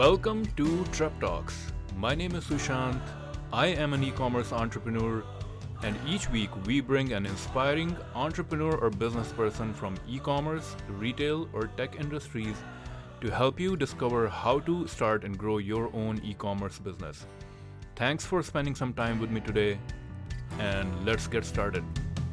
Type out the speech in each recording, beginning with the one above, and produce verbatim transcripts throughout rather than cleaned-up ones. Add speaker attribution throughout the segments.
Speaker 1: Welcome to Trep Talks. My name is Sushant. I am an e-commerce entrepreneur, and each week we bring an inspiring entrepreneur or business person from e-commerce, retail, or tech industries to help you discover how to start and grow your own e-commerce business. Thanks for spending some time with me today, and let's get started.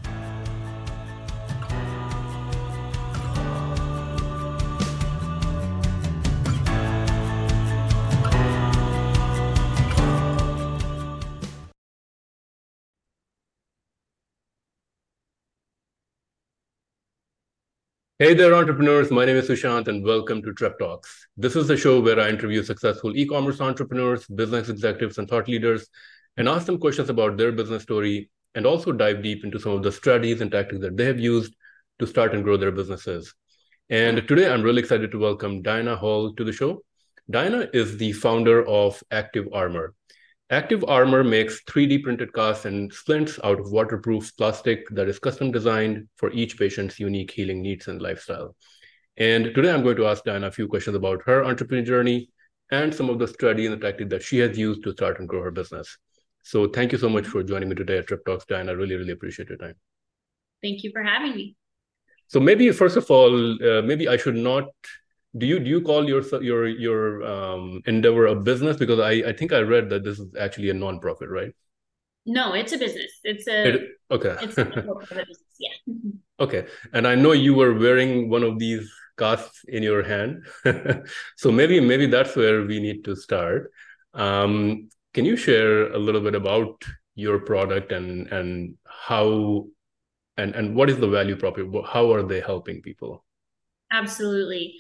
Speaker 1: Hey there, entrepreneurs. My name is Sushant, and welcome to Trep Talks. This is the show where I interview successful e-commerce entrepreneurs, business executives, and thought leaders, and ask them questions about their business story, and also dive deep into some of the strategies and tactics that they have used to start and grow their businesses. And today, I'm really excited to welcome Diana Hall to the show. Diana is the founder of Active Armor. Active Armor makes three D printed casts and splints out of waterproof plastic that is custom designed for each patient's unique healing needs and lifestyle. And today I'm going to ask Diana a few questions about her entrepreneurial journey and some of the strategy and the tactic that she has used to start and grow her business. So thank you so much for joining me today at Trep Talks, Diana. I really, really appreciate your time.
Speaker 2: Thank you for having me.
Speaker 1: So maybe first of all, uh, maybe I should not Do you do you call your your your um, endeavor a business? Because I, I think I read that this is actually a nonprofit, right?
Speaker 2: No, it's a business. It's a
Speaker 1: it, okay.
Speaker 2: It's a business. Yeah.
Speaker 1: Okay, and I know you were wearing one of these casts in your hand, so maybe maybe that's where we need to start. Um, can you share a little bit about your product and and how and and what is the value prop? How are they helping people?
Speaker 2: Absolutely.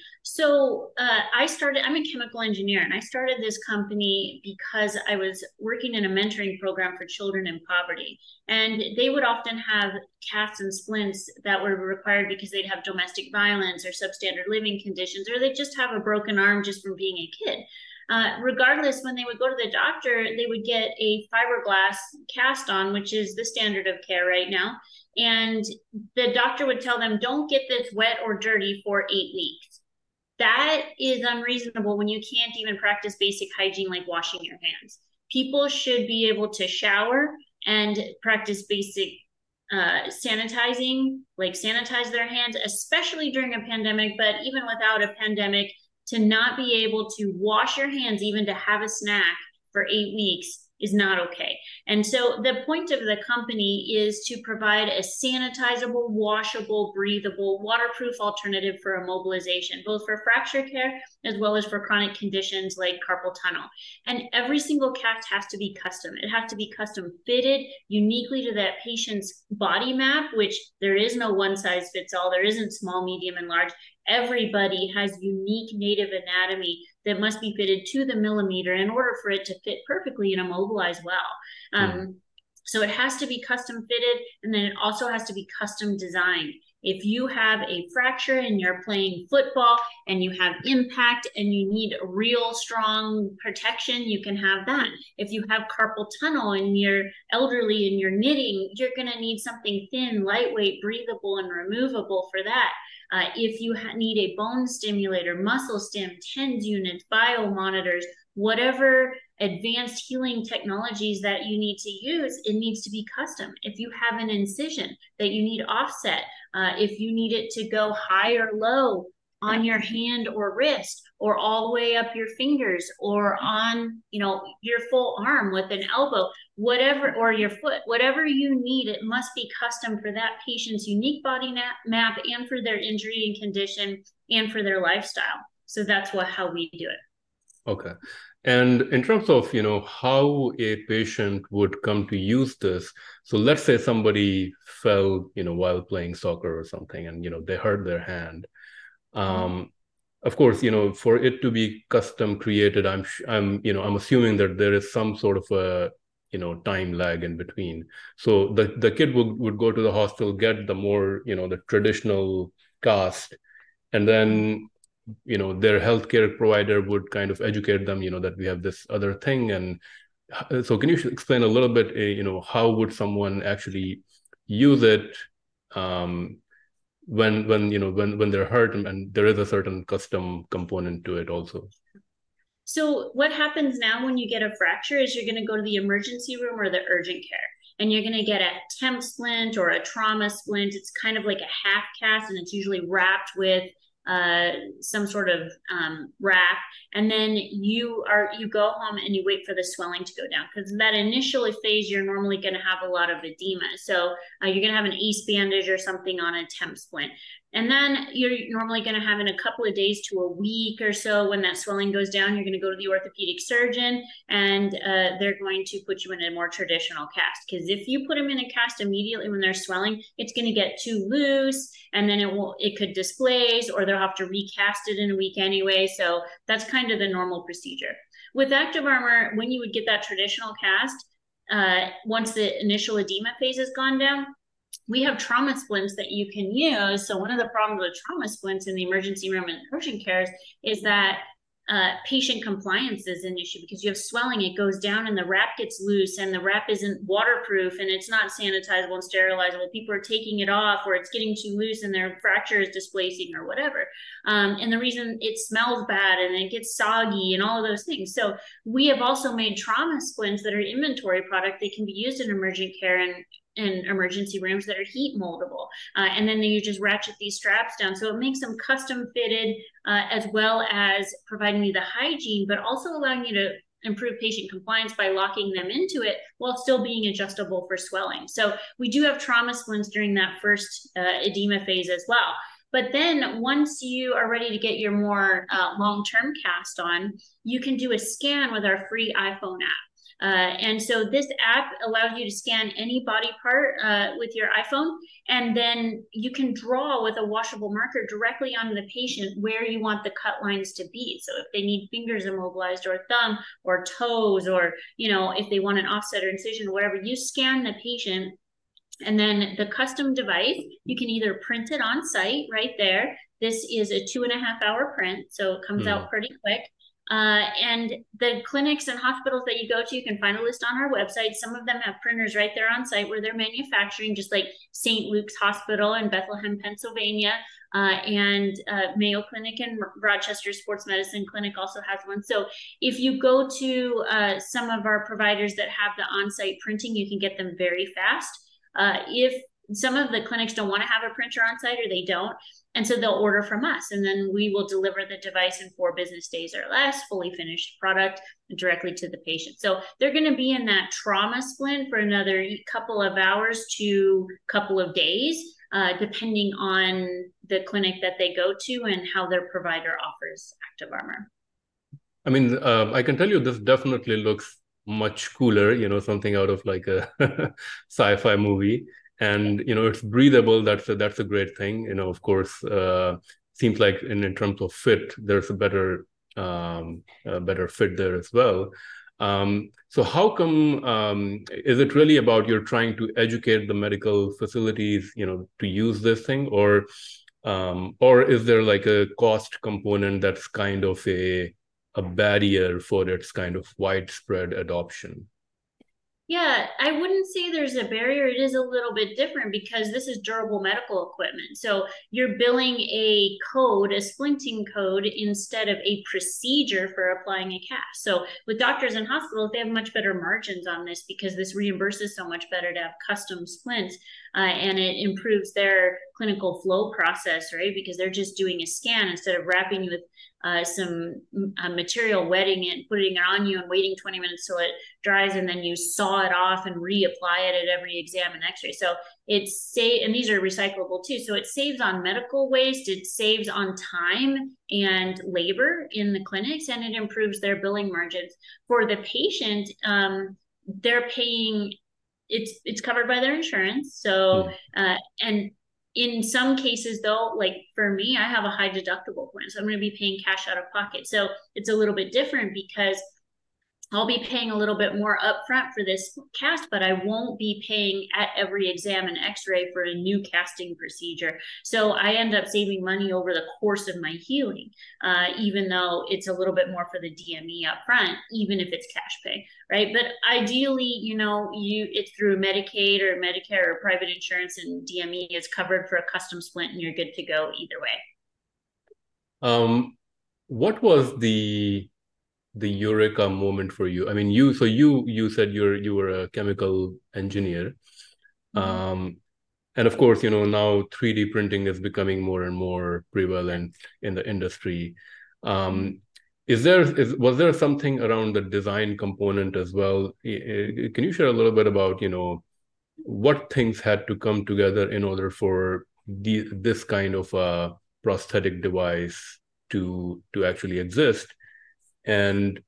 Speaker 2: So uh, I started, I'm a chemical engineer, and I started this company because I was working in a mentoring program for children in poverty. And they would often have casts and splints that were required because they'd have domestic violence or substandard living conditions, or they'd just have a broken arm just from being a kid. Uh, regardless, when they would go to the doctor, they would get a fiberglass cast on, which is the standard of care right now. And the doctor would tell them, don't get this wet or dirty for eight weeks. That is unreasonable when you can't even practice basic hygiene like washing your hands. People should be able to shower and practice basic uh, sanitizing, like sanitize their hands, especially during a pandemic, but even without a pandemic, to not be able to wash your hands, even to have a snack for eight weeks is not okay. And so the point of the company is to provide a sanitizable, washable, breathable, waterproof alternative for immobilization, both for fracture care as well as for chronic conditions like carpal tunnel. And every single cast has to be custom. It has to be custom fitted uniquely to that patient's body map, which there is no one size fits all. There isn't small, medium, and large. Everybody has unique native anatomy that must be fitted to the millimeter in order for it to fit perfectly and immobilize well. Um, mm. So it has to be custom fitted, and then it also has to be custom designed. If you have a fracture and you're playing football and you have impact and you need real strong protection, you can have that. If you have carpal tunnel and you're elderly and you're knitting, you're going to need something thin, lightweight, breathable, and removable for that. Uh, if you ha- need a bone stimulator, muscle stim, TENS units, bio monitors, whatever advanced healing technologies that you need to use, it needs to be custom. If you have an incision that you need offset, uh, if you need it to go high or low on your hand or wrist, or all the way up your fingers, or on, you know, your full arm with an elbow, whatever, or your foot, whatever you need, it must be custom for that patient's unique body map and for their injury and condition and for their lifestyle. So that's what how we do it.
Speaker 1: Okay. And in terms of, you know, how a patient would come to use this, so let's say somebody fell, you know, while playing soccer or something, and, you know, they hurt their hand. Um, mm-hmm. Of course, you know, for it to be custom created, I'm, I'm, you know, I'm assuming that there is some sort of a, you know, time lag in between. So the, the kid would, would go to the hospital, get the more, you know, the traditional cast, and then, you know, their healthcare provider would kind of educate them, you know, that we have this other thing. And so can you explain a little bit, you know, how would someone actually use it um, when, when, you know, when, when they're hurt, and, and there is a certain custom component to it also?
Speaker 2: So what happens now when you get a fracture is you're going to go to the emergency room or the urgent care, and you're going to get a temp splint or a trauma splint. It's kind of like a half cast, and it's usually wrapped with uh, some sort of um, wrap. And then you are you go home and you wait for the swelling to go down, because that initial phase you're normally going to have a lot of edema. So uh, you're going to have an ace bandage or something on a temp splint. And then you're normally going to have in a couple of days to a week or so, when that swelling goes down, you're going to go to the orthopedic surgeon, and uh, they're going to put you in a more traditional cast. Because if you put them in a cast immediately when they're swelling, it's going to get too loose, and then it will it could displace, or they'll have to recast it in a week anyway. So that's kind of the normal procedure. With Active Armor, when you would get that traditional cast, uh, once the initial edema phase has gone down, we have trauma splints that you can use. So one of the problems with trauma splints in the emergency room and urgent cares is that uh, patient compliance is an issue, because you have swelling, it goes down and the wrap gets loose, and the wrap isn't waterproof and it's not sanitizable and sterilizable. People are taking it off, or it's getting too loose and their fracture is displacing or whatever. Um, and the reason it smells bad and it gets soggy and all of those things. So we have also made trauma splints that are inventory product. They can be used in emergent care and in emergency rooms that are heat moldable. Uh, and then you just ratchet these straps down. So it makes them custom fitted, uh, as well as providing you the hygiene, but also allowing you to improve patient compliance by locking them into it while still being adjustable for swelling. So we do have trauma splints during that first uh, edema phase as well. But then once you are ready to get your more uh, long-term cast on, you can do a scan with our free iPhone app. Uh, and so this app allows you to scan any body part uh, with your iPhone, and then you can draw with a washable marker directly onto the patient where you want the cut lines to be. So if they need fingers immobilized, or thumb or toes, or, you know, if they want an offset or incision or whatever, you scan the patient, and then the custom device, you can either print it on site right there. This is a two and a half hour print, so it comes mm. out pretty quick. Uh, and the clinics and hospitals that you go to, you can find a list on our website. Some of them have printers right there on site where they're manufacturing, just like Saint Luke's Hospital in Bethlehem, Pennsylvania, uh, and uh, Mayo Clinic and Rochester Sports Medicine Clinic also has one. So if you go to uh, some of our providers that have the on-site printing, you can get them very fast. Uh, if some of the clinics don't want to have a printer on site, or they don't, and so they'll order from us, and then we will deliver the device in four business days or less, fully finished product directly to the patient. So they're going to be in that trauma splint for another couple of hours to couple of days, uh, depending on the clinic that they go to and how their provider offers Active Armor.
Speaker 1: I mean, uh, I can tell you this definitely looks much cooler, you know, something out of like a sci-fi movie. And, you know, it's breathable. That's a, that's a great thing. You know, of course, uh, seems like in, in terms of fit, there's a better, um, a better fit there as well. Um, so how come, um, is it really about you're trying to educate the medical facilities, you know, to use this thing, or, um, or is there like a cost component that's kind of a, a barrier for its kind of widespread adoption?
Speaker 2: Yeah, I wouldn't say there's a barrier. It is a little bit different because this is durable medical equipment. So you're billing a code, a splinting code, instead of a procedure for applying a cast. So with doctors and hospitals, they have much better margins on this because this reimburses so much better to have custom splints, uh, and it improves their clinical flow process, right? Because they're just doing a scan instead of wrapping you with uh, some uh, material, wetting it, putting it on you and waiting twenty minutes till it dries, and then you saw it off and reapply it at every exam and x-ray. So it's say, and these are recyclable too. So it saves on medical waste, it saves on time and labor in the clinics, and it improves their billing margins. For the patient, um, they're paying, it's it's covered by their insurance. So, uh, and in some cases though, like for me, I have a high deductible plan, so I'm going to be paying cash out of pocket. So it's a little bit different because I'll be paying a little bit more upfront for this cast, but I won't be paying at every exam and x-ray for a new casting procedure. So I end up saving money over the course of my healing, uh, even though it's a little bit more for the D M E upfront, even if it's cash pay, right? But ideally, you know, you it's through Medicaid or Medicare or private insurance, and D M E is covered for a custom splint, and you're good to go either way.
Speaker 1: Um, what was the the eureka moment for you? I mean, you so you you said you're you were a chemical engineer.
Speaker 2: Mhm.
Speaker 1: Um, and of course, you know, now three D printing is becoming more and more prevalent in the industry.
Speaker 2: Mhm.
Speaker 1: Um, is there is was there something around the design component as well? Can you share a little bit about, you know, what things had to come together in order for the, this kind of a prosthetic device to to actually exist? And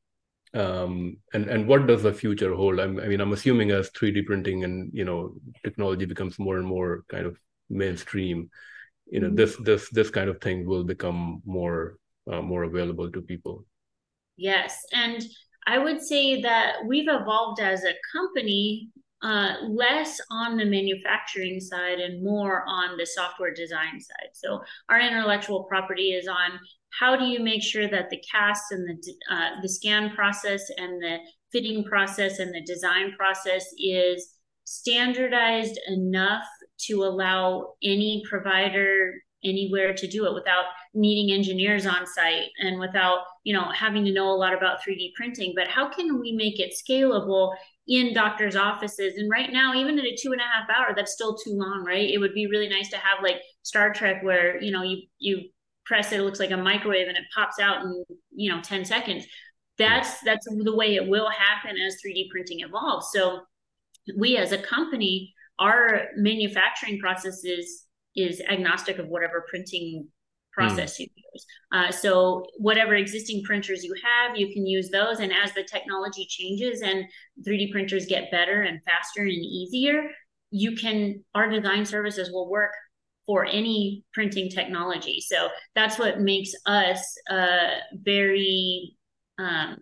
Speaker 1: um, and and what does the future hold? I'm, I mean, I'm assuming as three D printing and, you know, technology becomes more and more kind of mainstream, you know,
Speaker 2: Mhm.
Speaker 1: this this this kind of thing will become more uh, more available to people.
Speaker 2: Yes. And I would say that we've evolved as a company uh, less on the manufacturing side and more on the software design side. So our intellectual property is on how do you make sure that the cast and the uh, the scan process and the fitting process and the design process is standardized enough to allow any provider anywhere to do it without needing engineers on site and without, you know, having to know a lot about three D printing. But how can we make it scalable in doctors' offices? And right now, even at a two and a half hour, that's still too long, right? It would be really nice to have like Star Trek, where, you know, you you press it, it looks like a microwave and it pops out in, you know, ten seconds.
Speaker 1: Hmm.
Speaker 2: That's that's the way it will happen as three D printing evolves. So we as a company, our manufacturing process is is agnostic of whatever printing
Speaker 1: Hmm.
Speaker 2: process you use. Uh, so whatever existing printers you have, you can use those. And as the technology changes and three D printers get better and faster and easier, you can, our design services will work for any printing technology. So that's what makes us uh, very um,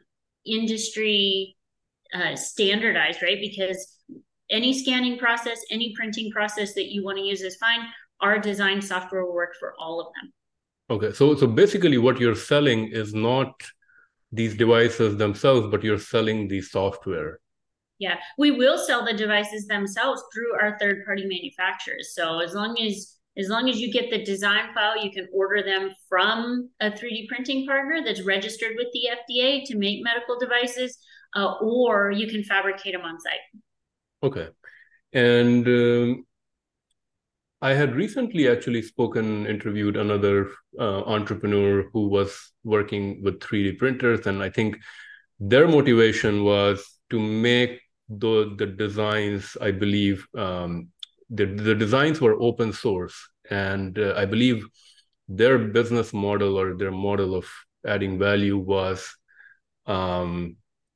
Speaker 2: industry uh, standardized, right? Because any scanning process, any printing process that you want to use is fine. Our design software will work for all of them.
Speaker 1: Okay, so so basically, what you're selling is not these devices themselves, but you're selling the software.
Speaker 2: Yeah, we will sell the devices themselves through our third party manufacturers. So as long as as long as you get the design file, you can order them from a three D printing partner that's registered with the F D A to make medical devices, uh, or you can fabricate them on site.
Speaker 1: Okay, and um, I had recently actually spoken, interviewed another uh, entrepreneur who was working with three D printers, and I think their motivation was to make the the designs. I believe um, the the designs were open source, and uh, I believe their business model or their model of adding value was um,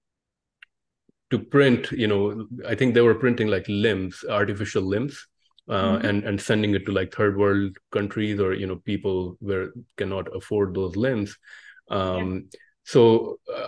Speaker 1: to print. You know, I think they were printing like limbs, artificial limbs, uh,
Speaker 2: Mm-hmm.
Speaker 1: and and sending it to like third world countries, or, you know, people where cannot afford those limbs.
Speaker 2: Yeah.
Speaker 1: Um, so uh,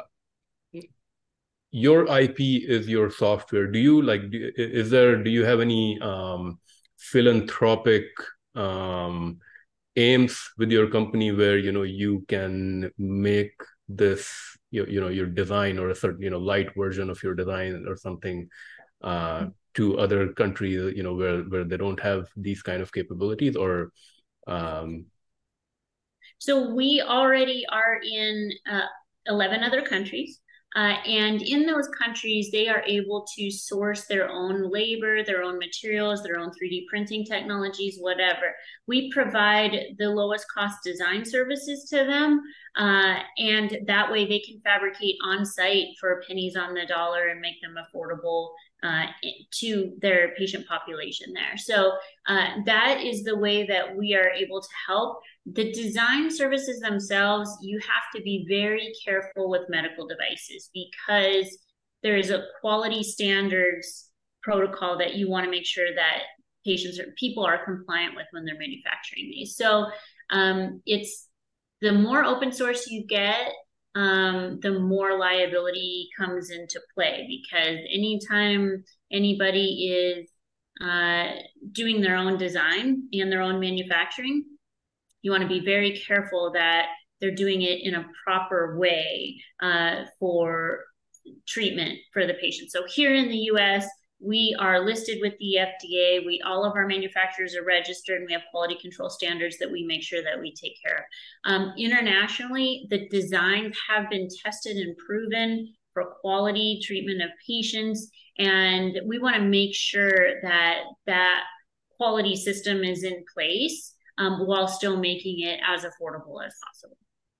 Speaker 1: your I P is your software. Do you like? Do, is there? Do you have any um, philanthropic um, aims with your company where, you know, you can make this, you, you know, your design or a certain, you know, light version of your design or something uh, to other countries, you know, where where they don't have these kind of capabilities, or um,
Speaker 2: So we already are in uh, eleven other countries. Uh, and in those countries, they are able to source their own labor, their own materials, their own three D printing technologies, whatever. We provide the lowest cost design services to them. Uh, and that way they can fabricate on site for pennies on the dollar and make them affordable uh, to their patient population there. So uh, that is the way that we are able to help. The design services themselves, you have to be very careful with medical devices because there is a quality standards protocol that you want to make sure that patients or people are compliant with when they're manufacturing these. So um, it's the more open source you get, um, the more liability comes into play because anytime anybody is uh, doing their own design and their own manufacturing, you want to be very careful that they're doing it in a proper way uh, for treatment for the patient. So here in the U S, we are listed with the F D A. We all of our manufacturers are registered, and we have quality control standards that we make sure that we take care of. Um, internationally, the designs have been tested and proven for quality treatment of patients, and we want to make sure that that quality system is in place um, while still making it as affordable as possible.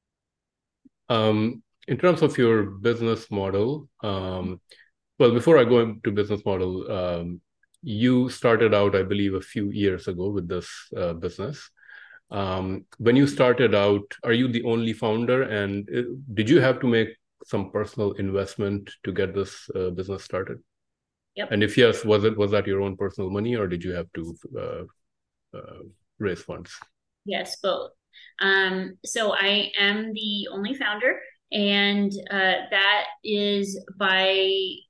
Speaker 1: Um, in terms of your business model, um, well, before I go into business model, um, you started out, I believe, a few years ago with this uh, business. Um, when you started out, are you the only founder? And uh, did you have to make some personal investment to get this uh, business started?
Speaker 2: Yep.
Speaker 1: And if yes, was it was that your own personal money, or did you have to uh, uh, raise funds?
Speaker 2: Yes, both. Um, so I am the only founder, and uh, that is by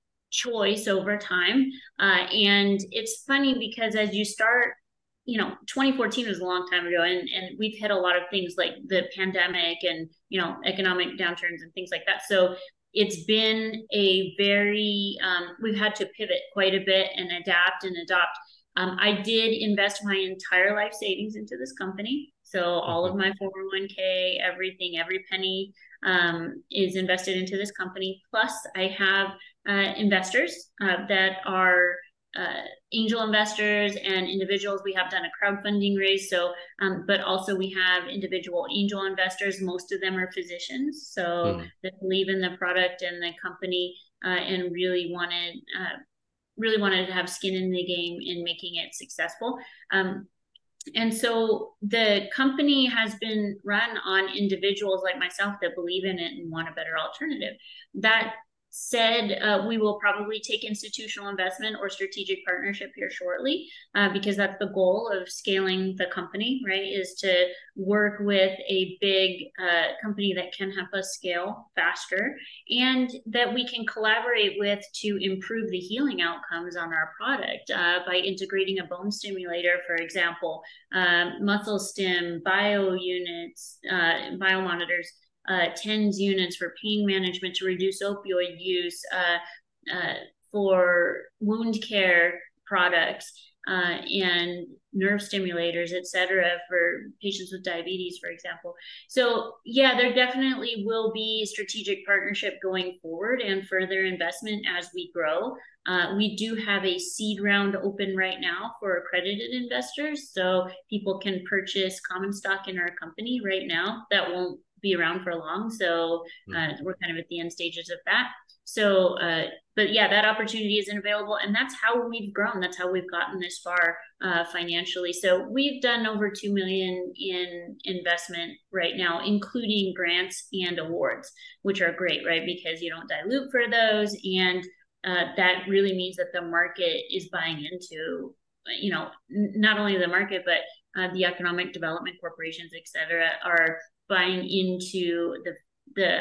Speaker 2: choice over time. Uh, and it's funny because as you start, you know, twenty fourteen was a long time ago, and, and we've hit a lot of things like the pandemic and, you know, economic downturns and things like that. So it's been a very, um, we've had to pivot quite a bit and adapt and adopt. Um, I did invest my entire life savings into this company. So all of my four oh one k, everything, every penny um, is invested into this company. Plus, I have uh, investors uh, that are uh, angel investors and individuals. We have done a crowdfunding raise. So, um, but also we have individual angel investors. Most of them are physicians, so mm. that believe in the product and the company uh, and really wanted. Uh, really wanted to have skin in the game in making it successful. Um, and so the company has been run on individuals like myself that believe in it and want a better alternative. That said, uh, we will probably take institutional investment or strategic partnership here shortly, uh, because that's the goal of scaling the company, right? Is to work with a big uh, company that can help us scale faster and that we can collaborate with to improve the healing outcomes on our product uh, by integrating a bone stimulator, for example, um, muscle stim, bio units, uh, bio monitors, Uh, TENS units for pain management to reduce opioid use, uh, uh, for wound care products, uh, and nerve stimulators, et cetera, for patients with diabetes, for example. So yeah, there definitely will be strategic partnership going forward and further investment as we grow. Uh, we do have a seed round open right now for accredited investors. So people can purchase common stock in our company right now. That won't be around for long. So uh, we're kind of at the end stages of that. So, uh, but yeah, that opportunity isn't available. And that's how we've grown. That's how we've gotten this far uh, financially. So we've done over two million in investment right now, including grants and awards, which are great, right? Because you don't dilute for those. And uh, that really means that the market is buying into, you know, not only the market, but uh, the economic development corporations, et cetera, are buying into the the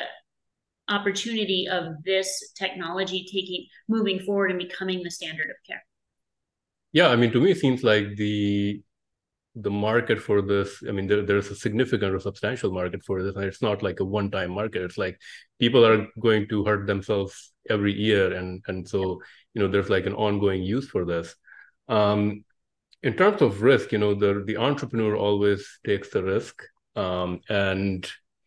Speaker 2: opportunity of this technology taking moving forward and becoming the standard of care.
Speaker 1: Yeah, I mean, to me, it seems like the the market for this, I mean, there, there's a significant or substantial market for this, and it's not like a one-time market. It's like people are going to hurt themselves every year, and and so you know, there's like an ongoing use for this. Um, in terms of risk, you know, the the entrepreneur always takes the risk. Um, and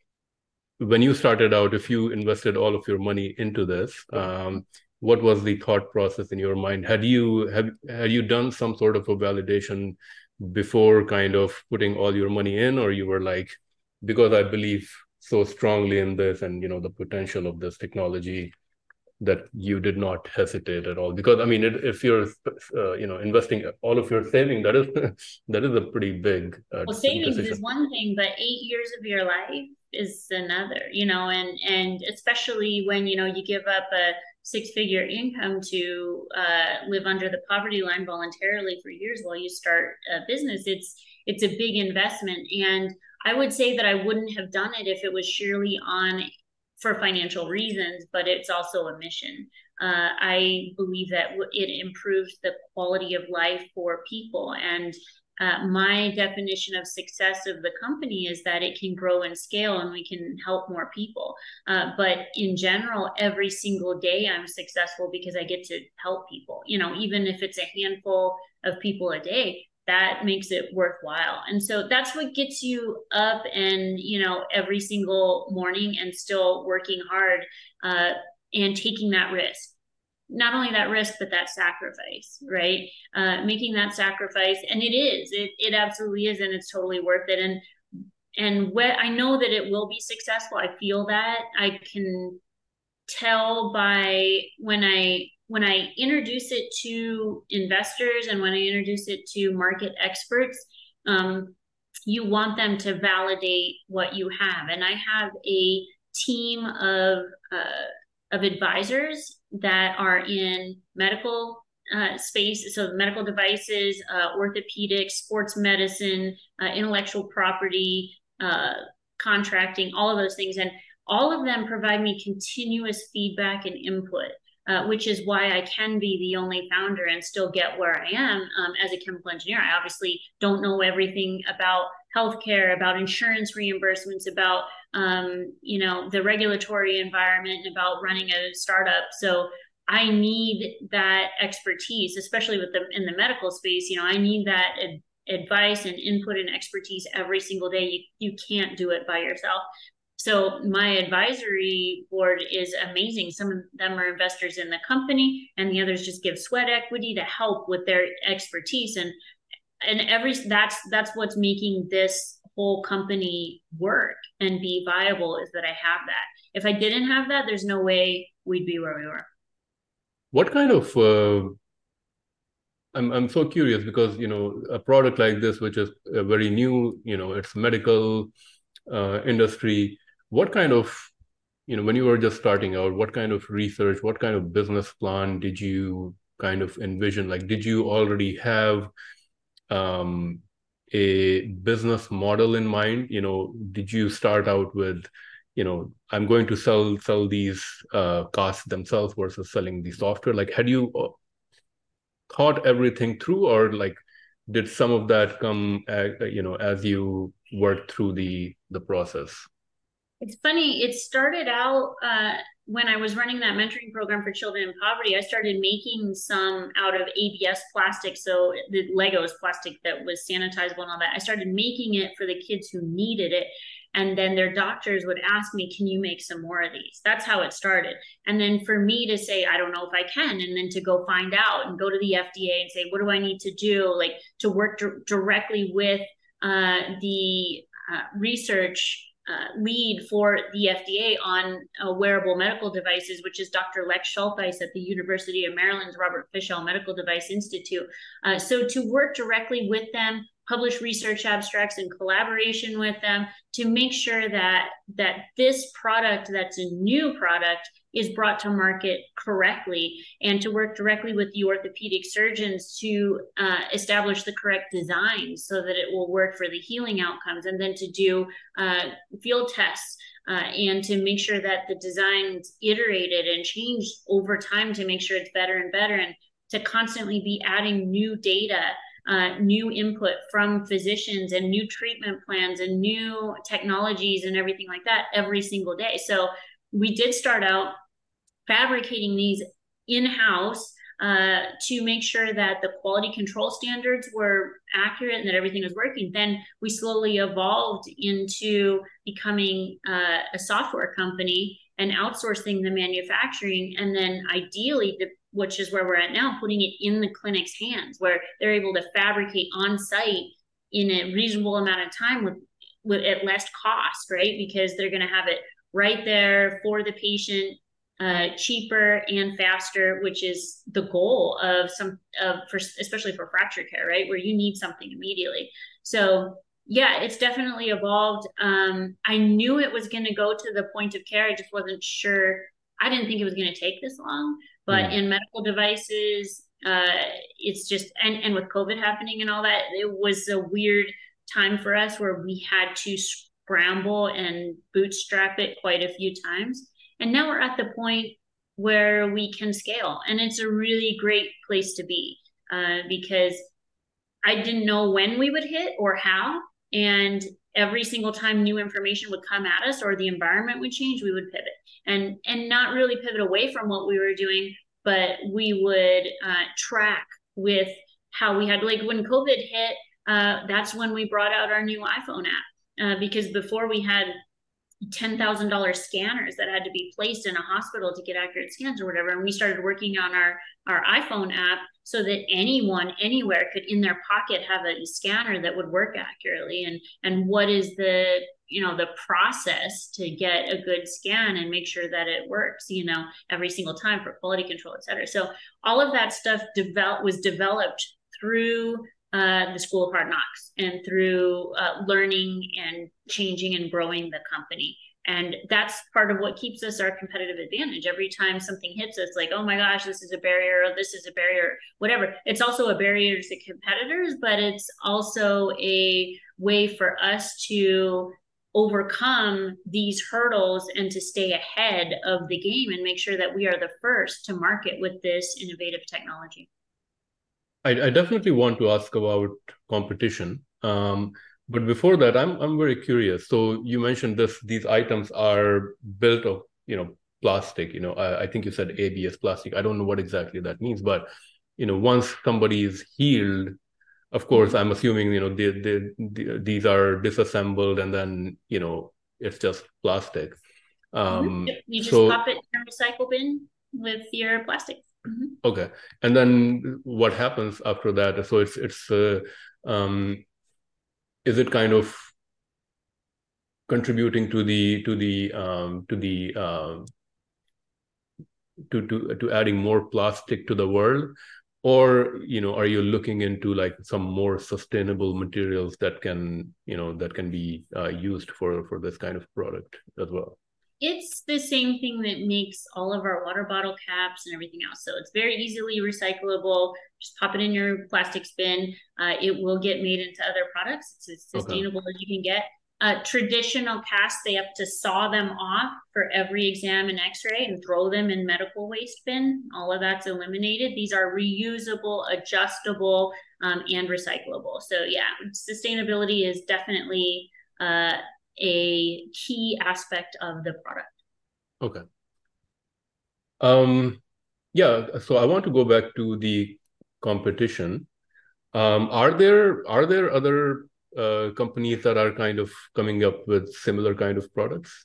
Speaker 1: when you started out, if you invested all of your money into this, um, what was the thought process in your mind? Had you have had you done some sort of a validation before kind of putting all your money in, or you were like, because I believe so strongly in this and you know the potential of this technology, that you did not hesitate at all? Because I mean, it, if you're uh, you know investing all of your saving, that is that is a pretty big uh,
Speaker 2: well, savings
Speaker 1: decision.
Speaker 2: is one thing, but eight years of your life is another. You know, and and especially when you know you give up a six-figure income to uh, live under the poverty line voluntarily for years while you start a business, it's it's a big investment. And I would say that I wouldn't have done it if it was sheerly on for financial reasons, but it's also a mission. Uh, I believe that it improves the quality of life for people. And Uh, my definition of success of the company is that it can grow and scale and we can help more people. Uh, but in general, every single day I'm successful because I get to help people, you know, even if it's a handful of people a day, that makes it worthwhile. And so that's what gets you up and, you know, every single morning and still working hard uh, and taking that risk. Not only that risk, but that sacrifice, right? Uh, making that sacrifice. And it is, it, it absolutely is. And it's totally worth it. And, and when I know that it will be successful, I feel that I can tell by when I, when I introduce it to investors and when I introduce it to market experts, um, you want them to validate what you have. And I have a team of, uh, of advisors that are in medical uh, space, so medical devices, uh, orthopedics, sports medicine, uh, intellectual property, uh, contracting, all of those things. And all of them provide me continuous feedback and input, uh, which is why I can be the only founder and still get where I am um, as a chemical engineer. I obviously don't know everything about healthcare, about insurance reimbursements, about um, you know, the regulatory environment, about running a startup. So I need that expertise, especially with the in the medical space. You know, I need that ad- advice and input and expertise every single day. You you can't do it by yourself. So my advisory board is amazing. Some of them are investors in the company, and the others just give sweat equity to help with their expertise. And and every that's that's what's making this whole company work and be viable, is that I have that. If I didn't have that, there's no way we'd be where we were.
Speaker 1: What kind of uh, I'm I'm so curious because, you know, a product like this, which is uh, very new, you know, it's medical uh, industry. What kind of, you know, when you were just starting out, what kind of research, what kind of business plan did you kind of envision? Like, did you already have um, a business model in mind? You know, did you start out with, you know, I'm going to sell sell these uh, costs themselves versus selling the software? Like, had you thought everything through, or like, did some of that come, uh, you know, as you worked through the the process?
Speaker 2: It's funny. It started out uh, when I was running that mentoring program for children in poverty. I started making some out of A B S plastic. So the Legos plastic that was sanitizable and all that. I started making it for the kids who needed it. And then their doctors would ask me, can you make some more of these? That's how it started. And then for me to say, I don't know if I can, and then to go find out and go to the F D A and say, what do I need to do? Like to work d- directly with uh, the uh, research Uh, lead for the F D A on uh, wearable medical devices, which is Doctor Lex Schultheis at the University of Maryland's Robert Fischel Medical Device Institute. Uh, so to work directly with them, publish research abstracts in collaboration with them to make sure that that this product, that's a new product, is brought to market correctly, and to work directly with the orthopedic surgeons to uh, establish the correct design so that it will work for the healing outcomes, and then to do uh, field tests uh, and to make sure that the design's iterated and changed over time to make sure it's better and better, and to constantly be adding new data, uh, new input from physicians and new treatment plans and new technologies and everything like that every single day. So we did start out fabricating these in-house uh, to make sure that the quality control standards were accurate and that everything was working. Then we slowly evolved into becoming uh, a software company and outsourcing the manufacturing. And then ideally, the, which is where we're at now, putting it in the clinic's hands where they're able to fabricate on site in a reasonable amount of time with, with at less cost, right? Because they're going to have it right there for the patient, Uh, cheaper and faster, which is the goal of some of for especially for fracture care, right, where you need something immediately. So yeah, it's definitely evolved. um I knew it was going to go to the point of care. I just wasn't sure. I didn't think it was going to take this long, but mm. in medical devices, uh it's just and and with COVID happening and all that, it was a weird time for us where we had to scramble and bootstrap it quite a few times. And now we're at the point where we can scale. And it's a really great place to be uh, because I didn't know when we would hit or how. And every single time new information would come at us or the environment would change, we would pivot and and not really pivot away from what we were doing, but we would uh, track with how we had, like when COVID hit, uh, that's when we brought out our new iPhone app, uh, because before we had ten thousand dollars scanners that had to be placed in a hospital to get accurate scans or whatever. And we started working on our, our iPhone app so that anyone, anywhere could in their pocket have a scanner that would work accurately. And, and what is the, you know, the process to get a good scan and make sure that it works, you know, every single time for quality control, et cetera. So all of that stuff develop, was developed through Uh, the School of Hard Knocks and through uh, learning and changing and growing the company. And that's part of what keeps us our competitive advantage. Every time something hits us, like, oh my gosh, this is a barrier, or this is a barrier, whatever. It's also a barrier to competitors, but it's also a way for us to overcome these hurdles and to stay ahead of the game and make sure that we are the first to market with this innovative technology.
Speaker 1: I, I definitely want to ask about competition. Um, but before that, I'm I'm very curious. So you mentioned this; these items are built of, you know, plastic. You know, I, I think you said A B S plastic. I don't know what exactly that means, but you know, once somebody is healed, of course, I'm assuming, you know, they, they, they, these are disassembled and then, you know, it's just plastic. Um,
Speaker 2: you just
Speaker 1: so,
Speaker 2: pop it in a recycle bin with your plastic. Mm-hmm.
Speaker 1: Okay. And then what happens after that? So it's, it's, uh, um, is it kind of contributing to the, to the, um, to the, uh, to, to, to adding more plastic to the world? Or, you know, are you looking into like some more sustainable materials that can, you know, that can be uh, used for, for this kind of product as well?
Speaker 2: It's the same thing that makes all of our water bottle caps and everything else. So it's very easily recyclable. Just pop it in your plastic bin. Uh, it will get made into other products. It's as sustainable okay. as you can get. Uh, traditional casts, they have to saw them off for every exam and x-ray and throw them in medical waste bin. All of that's eliminated. These are reusable, adjustable, um, and recyclable. So yeah, sustainability is definitely uh, a key aspect of the product.
Speaker 1: Okay. Um, yeah, so I want to go back to the competition. Um, are there are there other uh, companies that are kind of coming up with similar kind of products?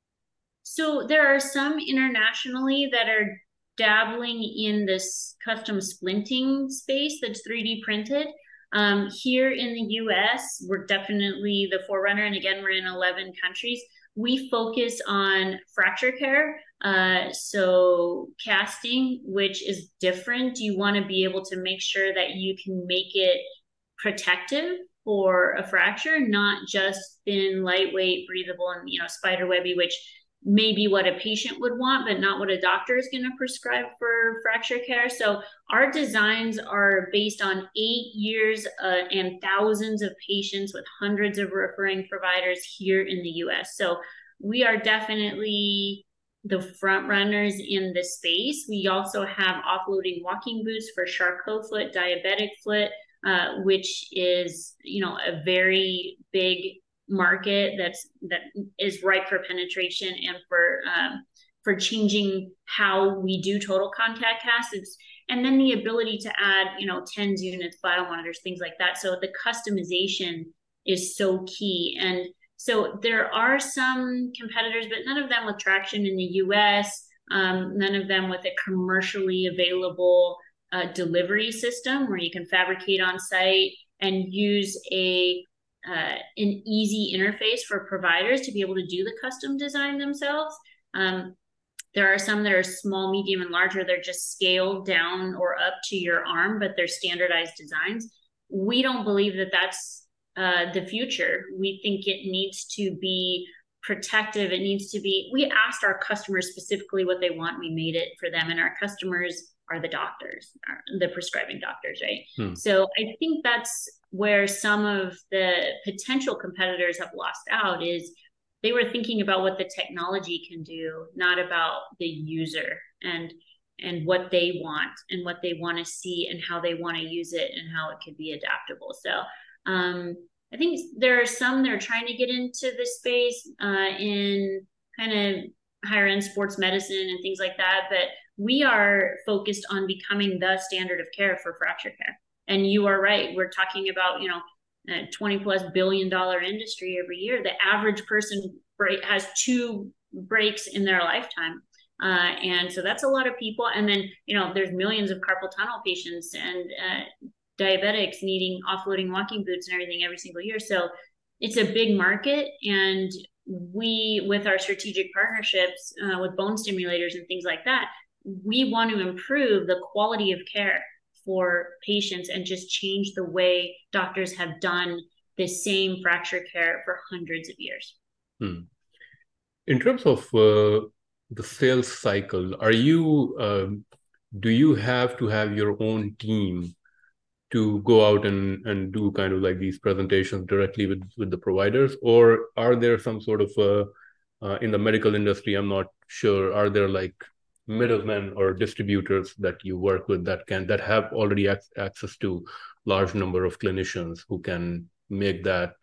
Speaker 2: So there are some internationally that are dabbling in this custom splinting space that's three D printed. Um, here in the U S, we're definitely the forerunner. And again, we're in eleven countries. We focus on fracture care. Uh, so casting, which is different. You want to be able to make sure that you can make it protective for a fracture, not just thin, lightweight, breathable, and, you know, spider webby, which may be what a patient would want, but not what a doctor is going to prescribe for fracture care. So our designs are based on eight years uh, and thousands of patients with hundreds of referring providers here in the U S. So we are definitely the front runners in the space. We also have offloading walking boots for Charcot foot, diabetic foot, uh, which is, you know, a very big market that's that is ripe for penetration and for um, for changing how we do total contact casts. And then the ability to add, you know, TENS units, vital monitors, things like that. So the customization is so key. And so there are some competitors, but none of them with traction in the U S, um, none of them with a commercially available uh, delivery system where you can fabricate on site and use a Uh, an easy interface for providers to be able to do the custom design themselves. Um, there are some that are small, medium, and larger. They're just scaled down or up to your arm, but they're standardized designs. We don't believe that that's uh, the future. We think it needs to be protective. It needs to be, we asked our customers specifically what they want. We made it for them. And our customers are the doctors, the prescribing doctors, right? Hmm. So I think that's where some of the potential competitors have lost out, is they were thinking about what the technology can do, not about the user. And and what they want and what they want to see and how they want to use it and how it could be adaptable. So um, I think there are some that are trying to get into this space uh, in kind of higher end sports medicine and things like that. But we are focused on becoming the standard of care for fracture care. And you are right. We're talking about, you know, a twenty plus billion dollar industry every year. The average person has two breaks in their lifetime. Uh, and so that's a lot of people. And then, you know, there's millions of carpal tunnel patients and uh, diabetics needing offloading walking boots and everything every single year. So it's a big market. And we, with our strategic partnerships uh, with bone stimulators and things like that, we want to improve the quality of care for patients and just change the way doctors have done the same fracture care for hundreds of years.
Speaker 1: Hmm. In terms of uh, the sales cycle, are you, um, do you have to have your own team to go out and, and do kind of like these presentations directly with, with the providers? Or are there some sort of, uh, uh, in the medical industry, I'm not sure, are there like middlemen or distributors that you work with that can, that have already ac- access to large number of clinicians who can make that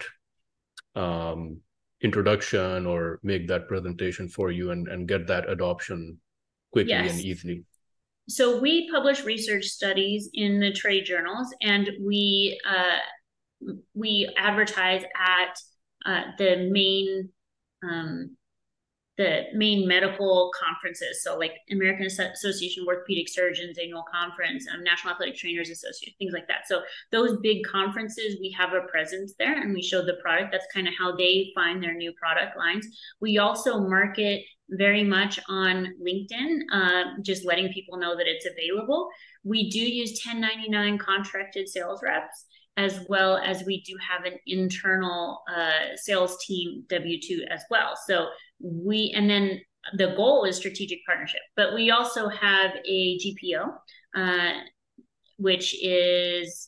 Speaker 1: um, introduction or make that presentation for you and, and get that adoption quickly
Speaker 2: Yes.
Speaker 1: and easily?
Speaker 2: So we publish research studies in the trade journals, and we uh, we advertise at uh, the main um, the main medical conferences. So like American Association of Orthopedic Surgeons annual conference, um, National Athletic Trainers Association, things like that. So those big conferences, we have a presence there and we show the product. That's kind of how they find their new product lines. We also market very much on LinkedIn, uh, just letting people know that it's available. We do use ten ninety-nine contracted sales reps, as well as we do have an internal uh, sales team W two as well. So we, and then the goal is strategic partnership, but we also have a G P O, uh, which is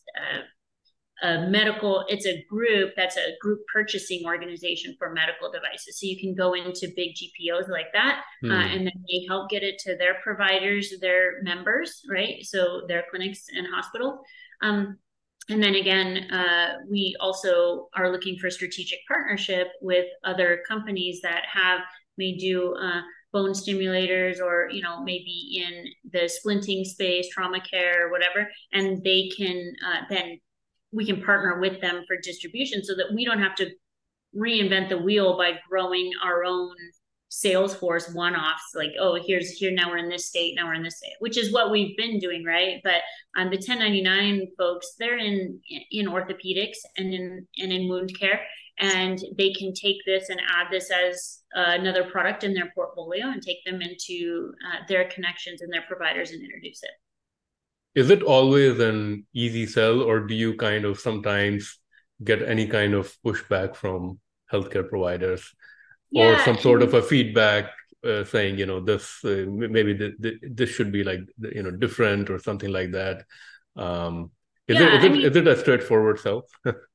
Speaker 2: uh, a medical, it's a group that's a group purchasing organization for medical devices. So you can go into big G P Os like that, mm. uh, and then they help get it to their providers, their members, right? So their clinics and hospitals. Um, And then again, uh, we also are looking for strategic partnership with other companies that have, may do uh, bone stimulators or, you know, maybe in the splinting space, trauma care, or whatever. And they can, uh, then we can partner with them for distribution so that we don't have to reinvent the wheel by growing our own Salesforce one-offs, like, oh, here's here now we're in this state, now we're in this state, which is what we've been doing, right? But um, the ten ninety-nine folks, they're in in orthopedics and in and in wound care, and they can take this and add this as uh, another product in their portfolio and take them into uh, their connections and their providers and introduce it.
Speaker 1: Is it always an easy sell, or do you kind of sometimes get any kind of pushback from healthcare providers? Yeah, or some sort of a feedback uh, saying, you know, this uh, maybe th- th- this should be like, you know, different or something like that. Um, is yeah, it is it, I mean, is it a straightforward sell?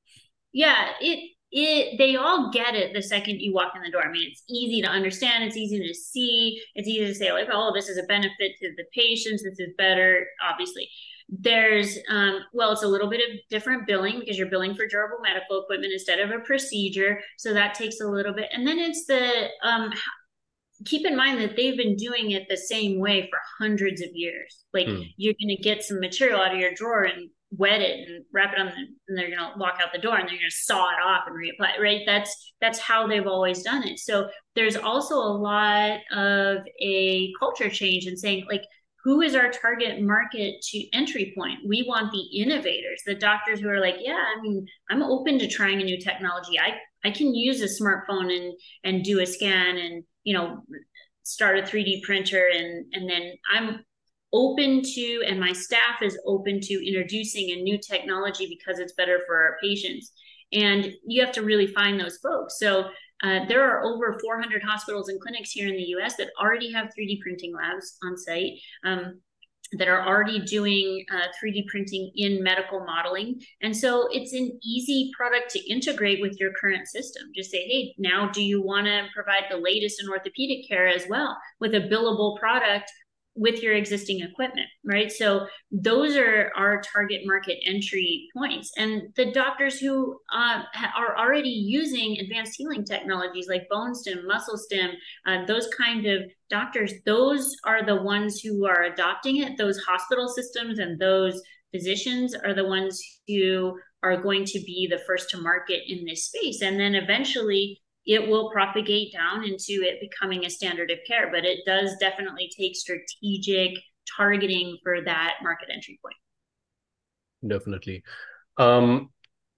Speaker 2: yeah, it it they all get it the second you walk in the door. I mean, it's easy to understand, it's easy to see, it's easy to say like, oh, this is a benefit to the patients, this is better, obviously. There's, um, well, it's a little bit of different billing because you're billing for durable medical equipment instead of a procedure. So that takes a little bit. And then it's the, um, keep in mind that they've been doing it the same way for hundreds of years. Like hmm. you're going to get some material out of your drawer and wet it and wrap it on, the, and they're going to walk out the door and they're going to saw it off and reapply, right? That's, that's how they've always done it. So there's also a lot of a culture change in saying like, who is our target market to entry point? We want the innovators, the doctors who are like, yeah, I mean, I'm open to trying a new technology. I, I can use a smartphone and, and do a scan and, you know, start a three D printer. And, and then I'm open to, and my staff is open to introducing a new technology because it's better for our patients. And you have to really find those folks. So Uh, there are over four hundred hospitals and clinics here in the U S that already have three D printing labs on site, um, that are already doing uh, three D printing in medical modeling. And so it's an easy product to integrate with your current system. Just say, hey, now do you want to provide the latest in orthopedic care as well with a billable product with your existing equipment, right? So those are our target market entry points. And the doctors who uh, are already using advanced healing technologies like bone stem, muscle stem, uh, those kind of doctors, those are the ones who are adopting it. Those hospital systems and those physicians are the ones who are going to be the first to market in this space. And then eventually it will propagate down into it becoming a standard of care. But it does definitely take strategic targeting for that market entry point.
Speaker 1: Definitely. Um,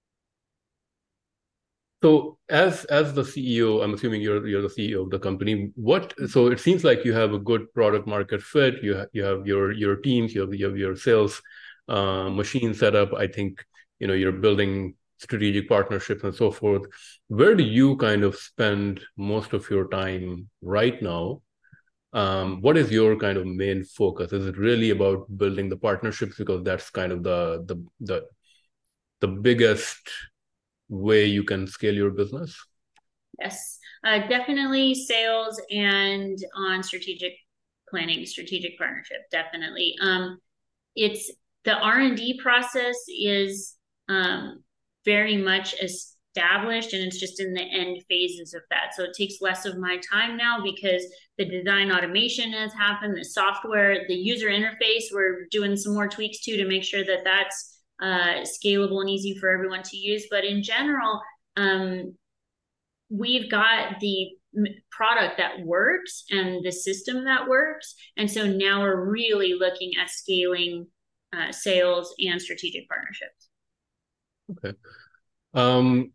Speaker 1: so as as the C E O, I'm assuming you're you're the C E O of the company. What so it seems like you have a good product market fit. You have you have your your teams, you have you have your sales uh, machine set up. I think you know you're building strategic partnerships and so forth. Where do you kind of spend most of your time right now? Um, what is your kind of main focus? Is it really about building the partnerships because that's kind of the the the the biggest way you can scale your business?
Speaker 2: Yes, uh, definitely sales and on strategic planning, strategic partnership, definitely. Um, it's the R and D process is um, very much established and it's just in the end phases of that. So it takes less of my time now because the design automation has happened, the software, the user interface, we're doing some more tweaks too to make sure that that's uh, scalable and easy for everyone to use. But in general, um, we've got the product that works and the system that works. And so now we're really looking at scaling uh, sales and strategic partnerships.
Speaker 1: Okay. Um,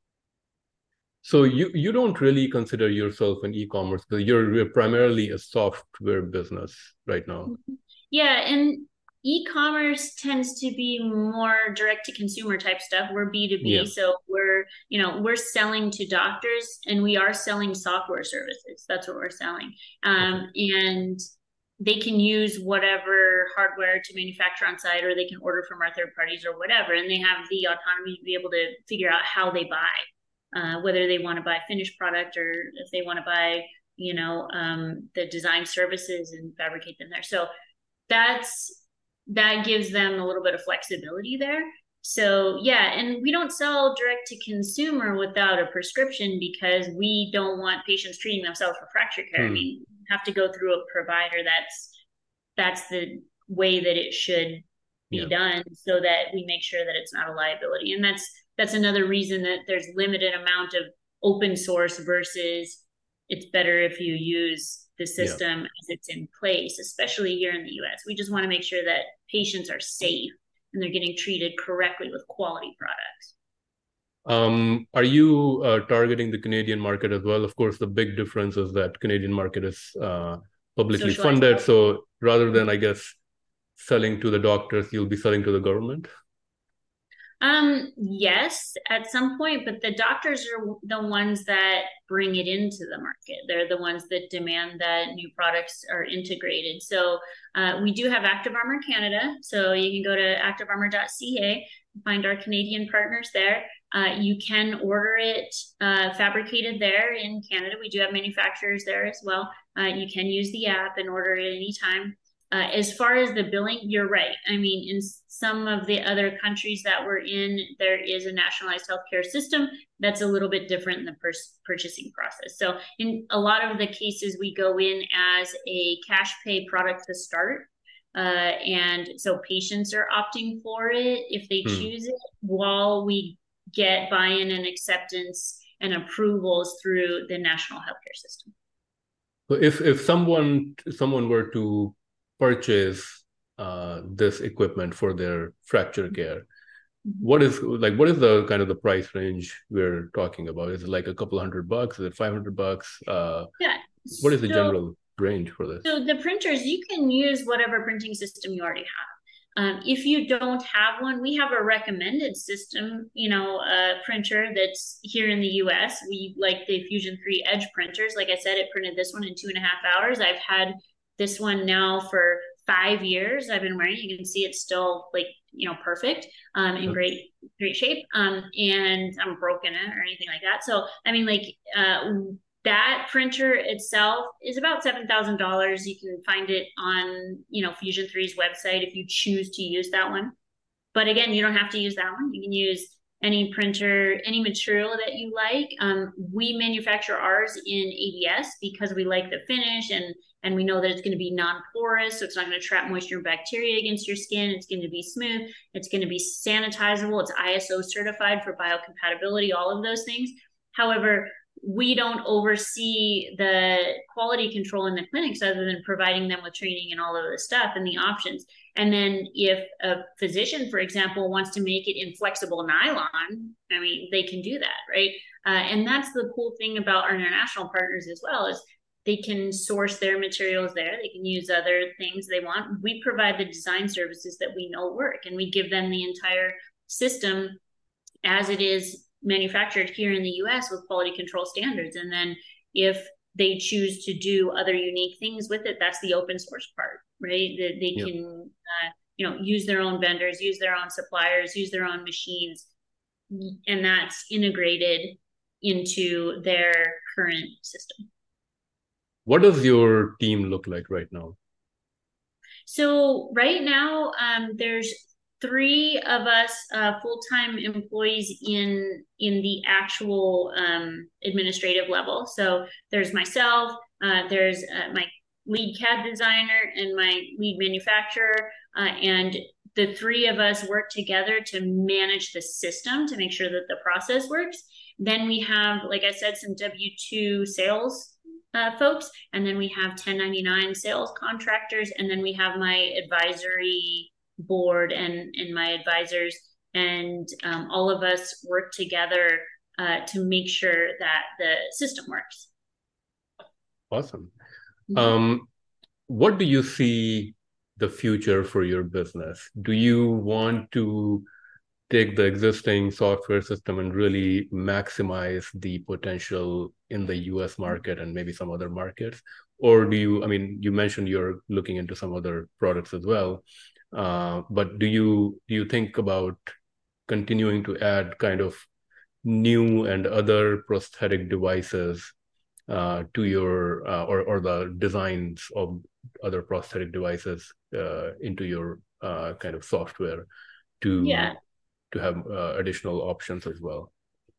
Speaker 1: so you you don't really consider yourself an e-commerce because you're, you're primarily a software business right now.
Speaker 2: Yeah, and e-commerce tends to be more direct to consumer type stuff. We're B two B,
Speaker 1: Yeah.
Speaker 2: so we're, you know, we're selling to doctors and we are selling software services. That's what we're selling. Um, okay. And they can use whatever hardware to manufacture on site, or they can order from our third parties or whatever. And they have the autonomy to be able to figure out how they buy, uh, whether they want to buy finished product or if they want to buy, you know, um, the design services and fabricate them there. So that's, that gives them a little bit of flexibility there. So yeah, and we don't sell direct to consumer without a prescription because we don't want patients treating themselves for fracture care. Hmm. I mean, you have to go through a provider. That's that's the way that it should be yeah. done, so that we make sure that it's not a liability. And that's that's another reason that there's limited amount of open source versus it's better if you use the system yeah. as it's in place, especially here in the U S. We just want to make sure that patients are safe and they're getting treated correctly with quality products.
Speaker 1: Um, are you uh, targeting the Canadian market as well? Of course, the big difference is that Canadian market is uh, publicly Socialized funded. Health. So rather than, I guess, selling to the doctors, you'll be selling to the government?
Speaker 2: Um, yes, at some point, but the doctors are the ones that bring it into the market. They're the ones that demand that new products are integrated. So uh, we do have Active Armor Canada. So you can go to active armor dot c a, find our Canadian partners there. Uh, you can order it uh, fabricated there in Canada. We do have manufacturers there as well. Uh, you can use the app and order it anytime. Uh, as far as the billing, you're right. I mean, in some of the other countries that we're in, there is a nationalized healthcare system that's a little bit different in the pur- purchasing process. So in a lot of the cases, we go in as a cash pay product to start. Uh, and so patients are opting for it if they hmm. choose it, while we get buy-in and acceptance and approvals through the national healthcare system.
Speaker 1: So if, if someone someone were to purchase uh, this equipment for their fracture care, what is like what is the kind of the price range we're talking about? Is it like a couple hundred bucks? Is it five hundred bucks? Uh,
Speaker 2: yeah.
Speaker 1: What is the
Speaker 2: so,
Speaker 1: general range for this?
Speaker 2: So the printers, you can use whatever printing system you already have. Um, if you don't have one, we have a recommended system, you know, a printer that's here in the U S. We like the Fusion three Edge printers. Like I said, it printed this one in two and a half hours. I've had this one now for five years. I've been wearing it. You can see it's still like, you know, perfect, um, in great, great shape. Um, and I'm broken it or anything like that. So, I mean, like, uh, that printer itself is about seven thousand dollars. You can find it on, you know, Fusion three's website if you choose to use that one. But again, you don't have to use that one. You can use any printer, any material that you like. Um, we manufacture ours in A B S because we like the finish, and and we know that it's going to be non-porous, so it's not going to trap moisture and bacteria against your skin. It's going to be smooth. It's going to be sanitizable. It's I S O certified for biocompatibility, all of those things. However, we don't oversee the quality control in the clinics other than providing them with training and all of the stuff and the options. And then if a physician, for example, wants to make it in flexible nylon, I mean, they can do that, right? Uh, and that's the cool thing about our international partners as well, is they can source their materials there. They can use other things they want. We provide the design services that we know work, and we give them the entire system as it is manufactured here in the U S with quality control standards. And then if they choose to do other unique things with it, that's the open source part, right? That they yep. can, uh, you know, use their own vendors, use their own suppliers, use their own machines, and that's integrated into their current system.
Speaker 1: What does your team look like right now?
Speaker 2: So right now, um, there's three of us uh, full-time employees in in the actual um, administrative level. So there's myself, uh, there's uh, my lead C A D designer, and my lead manufacturer, uh, and the three of us work together to manage the system to make sure that the process works. Then we have, like I said, some W two sales uh, folks, and then we have ten ninety-nine sales contractors, and then we have my advisory board and and my advisors, and um, all of us work together uh, to make sure that the system works.
Speaker 1: Awesome. Mm-hmm. Um, what do you see the future for your business? Do you want to take the existing software system and really maximize the potential in the U S market and maybe some other markets? Or do you, I mean, you mentioned you're looking into some other products as well. Uh, but do you do you think about continuing to add kind of new and other prosthetic devices uh, to your uh, or or the designs of other prosthetic devices uh, into your uh, kind of software to
Speaker 2: yeah.
Speaker 1: to have uh, additional options as well?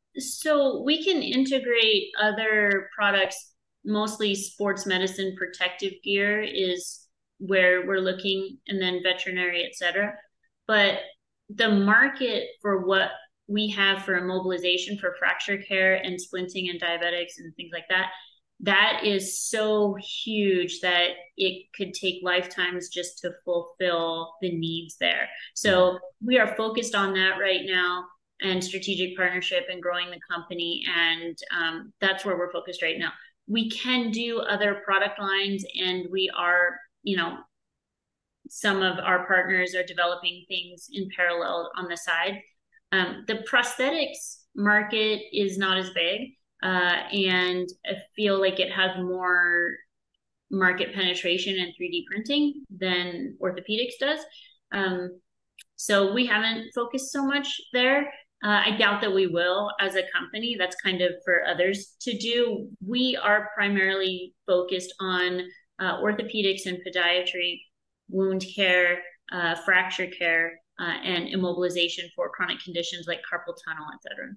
Speaker 2: So we can integrate other products. Mostly sports medicine protective gear is where we're looking, and then veterinary, et cetera. But the market for what we have for immobilization, for fracture care and splinting and diabetics and things like that, that is so huge that it could take lifetimes just to fulfill the needs there. So we are focused on that right now, and strategic partnership and growing the company. And um, that's where we're focused right now. We can do other product lines, and we are, you know, some of our partners are developing things in parallel on the side. Um, the prosthetics market is not as big, uh, and I feel like it has more market penetration in three D printing than orthopedics does. Um, so we haven't focused so much there. Uh, I doubt that we will as a company. That's kind of for others to do. We are primarily focused on uh, orthopedics and podiatry, wound care, uh, fracture care, uh, and immobilization for chronic conditions like carpal tunnel, et cetera.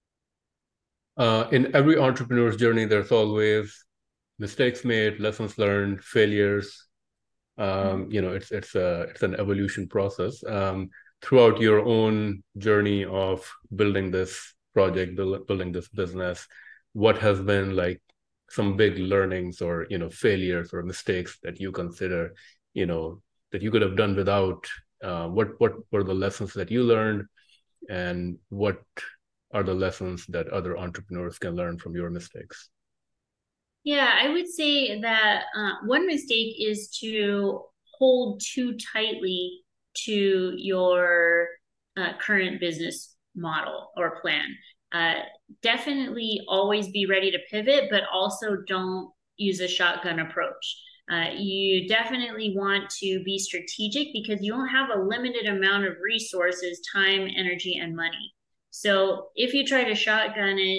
Speaker 1: Uh, in every entrepreneur's journey, there's always mistakes made, lessons learned, failures. Um, mm-hmm. You know, it's it's a it's an evolution process. Um, throughout your own journey of building this project, build, building this business, what has been like some big learnings or, you know, failures or mistakes that you consider, you know, that you could have done without? Uh, what what were the lessons that you learned, and what are the lessons that other entrepreneurs can learn from your mistakes?
Speaker 2: Yeah, I would say that uh, one mistake is to hold too tightly to your uh, current business model or plan. Uh, definitely always be ready to pivot, but also don't use a shotgun approach. Uh, you definitely want to be strategic because you don't have a limited amount of resources, time, energy, and money. So if you try to shotgun it,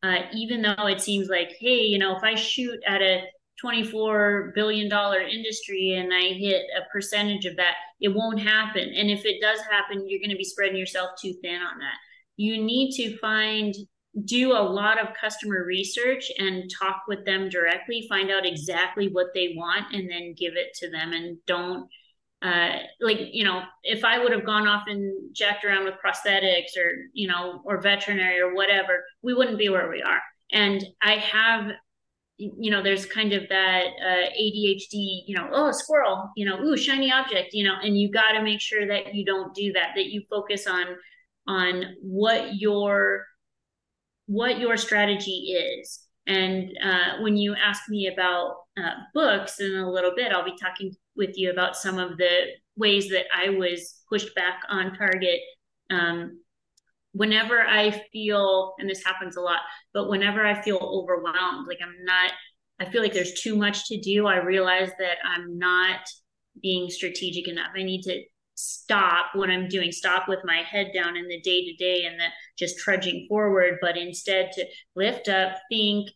Speaker 2: uh, even though it seems like, hey, you know, if I shoot at a twenty-four billion dollars industry and I hit a percentage of that, it won't happen. And if it does happen, you're going to be spreading yourself too thin on that. You need to find, do a lot of customer research and talk with them directly, find out exactly what they want, and then give it to them. And don't, uh, like, you know, if I would have gone off and jacked around with prosthetics or, you know, or veterinary or whatever, we wouldn't be where we are. And I have, you know, there's kind of that uh, A D H D, you know, oh, a squirrel, you know, ooh, shiny object, you know, and you got to make sure that you don't do that, that you focus on, on what your, what your strategy is. And uh, when you ask me about uh, books in a little bit, I'll be talking with you about some of the ways that I was pushed back on target. Um, whenever I feel, and this happens a lot, but whenever I feel overwhelmed, like I'm not, I feel like there's too much to do, I realize that I'm not being strategic enough. I need to stop what I'm doing, stop with my head down in the day to day and the just trudging forward, but instead to lift up, think,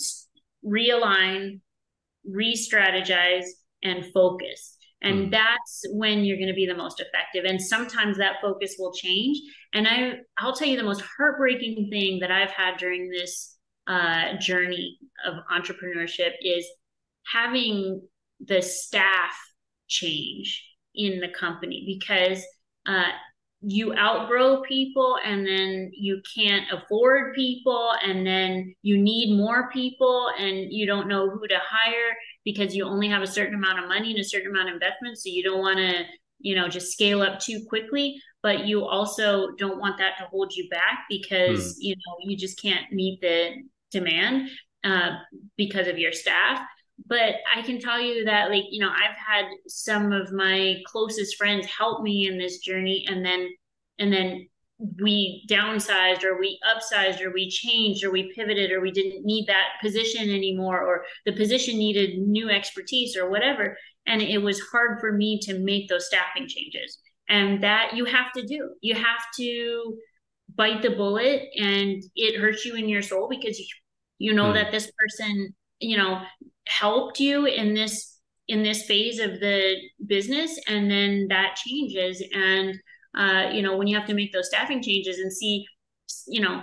Speaker 2: realign, re-strategize, and focus. And mm. that's when you're going to be the most effective. And sometimes that focus will change. And I, I'll tell you the most heartbreaking thing that I've had during this uh, journey of entrepreneurship is having the staff change in the company, because uh, you outgrow people and then you can't afford people and then you need more people and you don't know who to hire because you only have a certain amount of money and a certain amount of investment. So you don't want to, you know, just scale up too quickly, but you also don't want that to hold you back because, hmm. you know, you just can't meet the demand uh, because of your staff. But I can tell you that, like, you know, I've had some of my closest friends help me in this journey, and then, and then we downsized or we upsized or we changed or we pivoted or we didn't need that position anymore, or the position needed new expertise or whatever. And it was hard for me to make those staffing changes. And that you have to do. You have to bite the bullet, and it hurts you in your soul because you, you know, hmm. that this person, you know, helped you in this in this phase of the business, and then that changes. And uh you know, when you have to make those staffing changes and see, you know,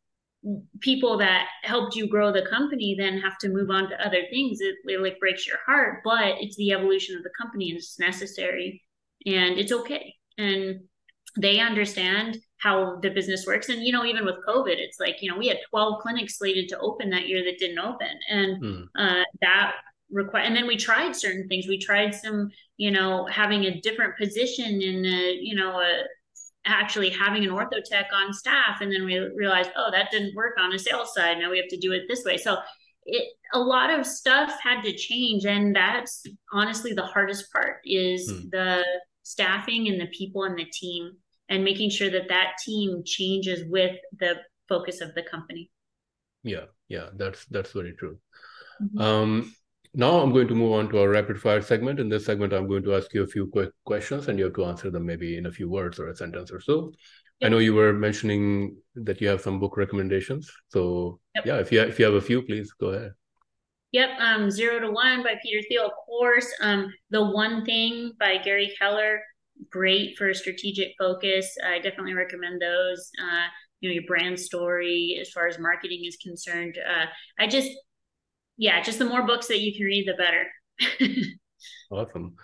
Speaker 2: people that helped you grow the company then have to move on to other things, it, it like breaks your heart, but it's the evolution of the company and it's necessary and it's okay. And they understand how the business works. And, you know, even with COVID, it's like, you know, we had twelve clinics slated to open that year that didn't open. And mm. uh, that require, and then we tried certain things. We tried some, you know, having a different position in, a, you know, a, actually having an ortho tech on staff. And then we realized, oh, that didn't work on a sales side. Now we have to do it this way. So it, a lot of stuff had to change. And that's honestly the hardest part is mm. the staffing and the people and the team, and making sure that that team changes with the focus of the company.
Speaker 1: Yeah, yeah, that's that's very true. Mm-hmm. Um, now I'm going to move on to our rapid fire segment. In this segment, I'm going to ask you a few quick questions and you have to answer them maybe in a few words or a sentence or so. Yep. I know you were mentioning that you have some book recommendations. So yep. yeah, if you, if you have a few, please go ahead.
Speaker 2: Yep, um, Zero to One by Peter Thiel, of course. Um, The One Thing by Gary Keller. Great for strategic focus. I definitely recommend those. Uh, you know, your brand story as far as marketing is concerned. Uh, I just, yeah, just the more books that you can read, the better.
Speaker 1: Awesome.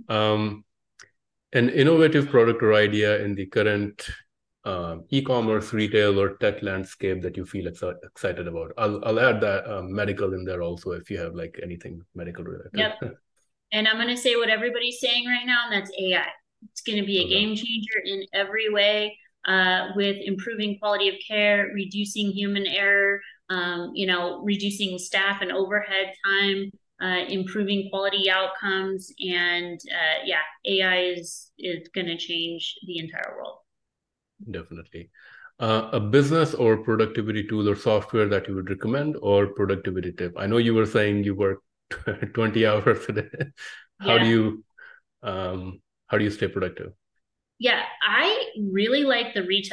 Speaker 1: Um, an innovative product or idea in the current uh, e-commerce, retail, or tech landscape that you feel ex- excited about. I'll I'll add that um, medical in there also if you have like anything medical related.
Speaker 2: Yep. And I'm going to say what everybody's saying right now, and that's A I. It's going to be a okay. game changer in every way, uh, with improving quality of care, reducing human error, um, you know, reducing staff and overhead time, uh, improving quality outcomes. And uh, yeah, A I is, is going to change the entire world.
Speaker 1: Definitely. Uh, a business or productivity tool or software that you would recommend, or productivity tip? I know you were saying you work twenty hours a day. How yeah. do you... Um, How do you stay productive?
Speaker 2: Yeah, I really like the Retail app.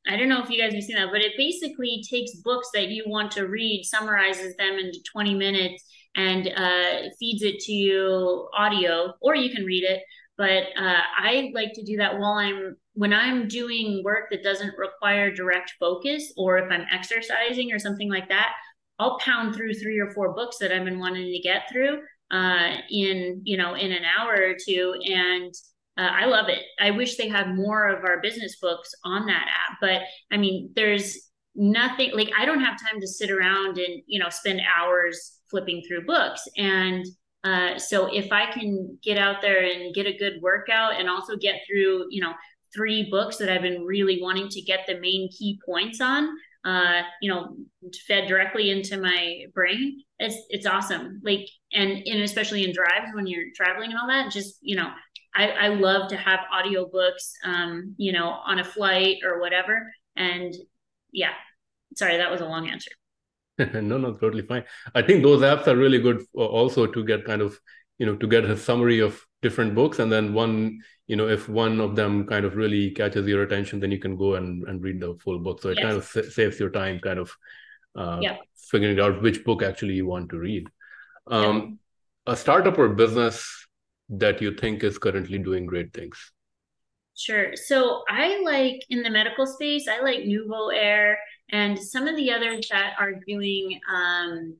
Speaker 2: I don't know if you guys have seen that, but it basically takes books that you want to read, summarizes them into twenty minutes, and uh, feeds it to you audio, or you can read it. But uh, I like to do that while I'm when I'm doing work that doesn't require direct focus, or if I'm exercising or something like that. I'll pound through three or four books that I've been wanting to get through uh, in you know in an hour or two, and uh, I love it. I wish they had more of our business books on that app, but I mean, there's nothing like I don't have time to sit around and you know spend hours flipping through books. And uh, so if I can get out there and get a good workout and also get through you know three books that I've been really wanting to get the main key points on, uh, you know, fed directly into my brain, it's it's awesome. Like, and and especially in drives when you're traveling and all that, just you know I, I love to have audiobooks, um, you know, on a flight or whatever. And yeah, sorry, that was a long answer.
Speaker 1: No, no, totally fine. I think those apps are really good also to get kind of, you know, to get a summary of different books. And then one, you know, if one of them kind of really catches your attention, then you can go and, and read the full book. So it yes. kind of sa- saves your time kind of uh, yep. figuring out which book actually you want to read. Um, yep. A startup or business that you think is currently doing great things?
Speaker 2: Sure. So I like in the medical space, I like NuvoAir and some of the others that are doing um,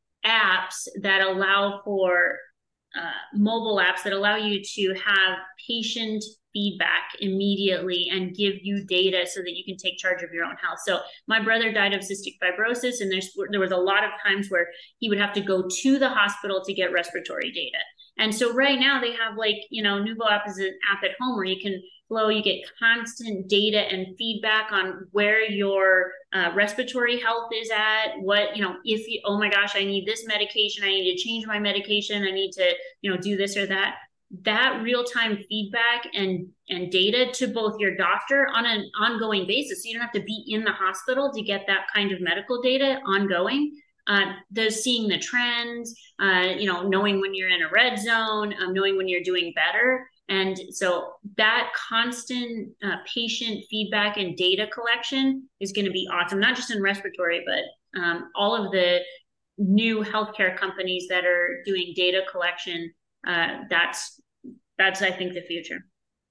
Speaker 2: apps that allow for uh, mobile apps that allow you to have patient feedback immediately and give you data so that you can take charge of your own health. So my brother died of cystic fibrosis, and there's there was a lot of times where he would have to go to the hospital to get respiratory data. And so right now they have like, you know, Nuvo app is an app at home where you can flow, you get constant data and feedback on where your uh, respiratory health is at, what, you know, if you, oh my gosh, I need this medication, I need to change my medication, I need to, you know, do this or that. That real-time feedback and, and data to both your doctor on an ongoing basis. So you don't have to be in the hospital to get that kind of medical data ongoing. Uh, the seeing the trends, uh, you know, knowing when you're in a red zone, um, knowing when you're doing better. And so that constant uh, patient feedback and data collection is going to be awesome, not just in respiratory, but um, all of the new healthcare companies that are doing data collection. Uh, that's, that's, I think, the future.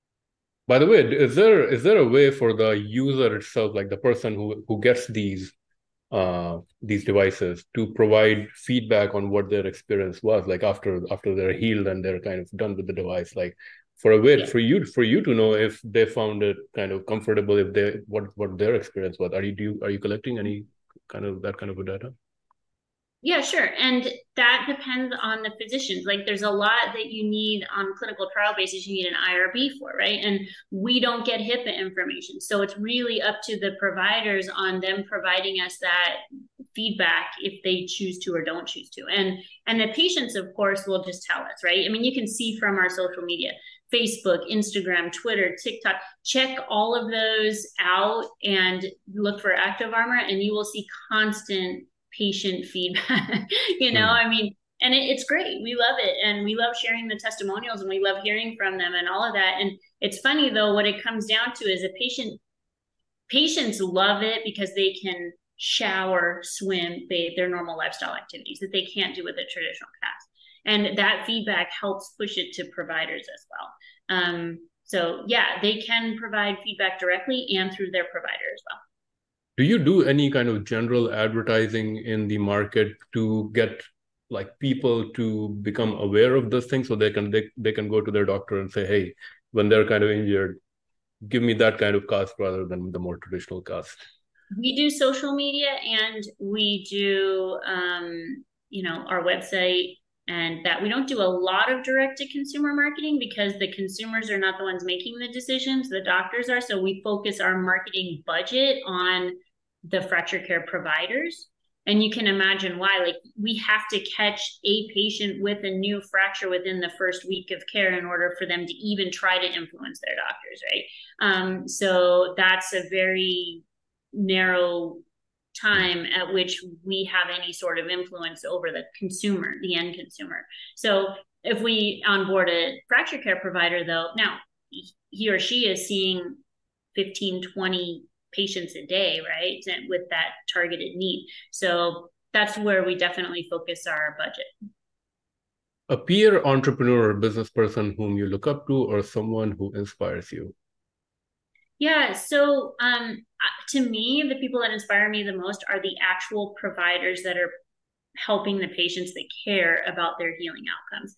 Speaker 1: By the way, is there is there a way for the user itself, like the person who, who gets these uh these devices, to provide feedback on what their experience was like after after they're healed and they're kind of done with the device, like for a way yeah. for you for you to know if they found it kind of comfortable, if they what what their experience was? Are you do are you collecting any kind of that kind of a data?
Speaker 2: Yeah, sure. And that depends on the physicians. Like there's a lot that you need on clinical trial basis, you need an I R B for, right? And we don't get HIPAA information. So it's really up to the providers on them providing us that feedback if they choose to or don't choose to. And and the patients, of course, will just tell us, right? I mean, you can see from our social media, Facebook, Instagram, Twitter, TikTok, check all of those out and look for Active Armor, and you will see constant patient feedback. you know, mm. I mean, and it, it's great. We love it. And we love sharing the testimonials, and we love hearing from them and all of that. And it's funny though, what it comes down to is a patient, patients love it because they can shower, swim, bathe, their normal lifestyle activities that they can't do with a traditional cast. And that feedback helps push it to providers as well. Um, so yeah, they can provide feedback directly and through their provider as well.
Speaker 1: Do you do any kind of general advertising in the market to get like people to become aware of this thing, so they can they, they can go to their doctor and say, hey, when they're kind of injured, give me that kind of cast rather than the more traditional cast?
Speaker 2: We do social media, and we do, um, you know, our website, and that we don't do a lot of direct to consumer marketing because the consumers are not the ones making the decisions, the doctors are. So we focus our marketing budget on the fracture care providers. And you can imagine why, like we have to catch a patient with a new fracture within the first week of care in order for them to even try to influence their doctors, right? Um, so that's a very narrow time at which we have any sort of influence over the consumer, the end consumer. So if we onboard a fracture care provider though, now he or she is seeing fifteen, twenty patients a day, right? And with that targeted need. So that's where we definitely focus our budget.
Speaker 1: A peer entrepreneur or business person whom you look up to, or someone who inspires you?
Speaker 2: Yeah, so um, to me, the people that inspire me the most are the actual providers that are helping the patients that care about their healing outcomes.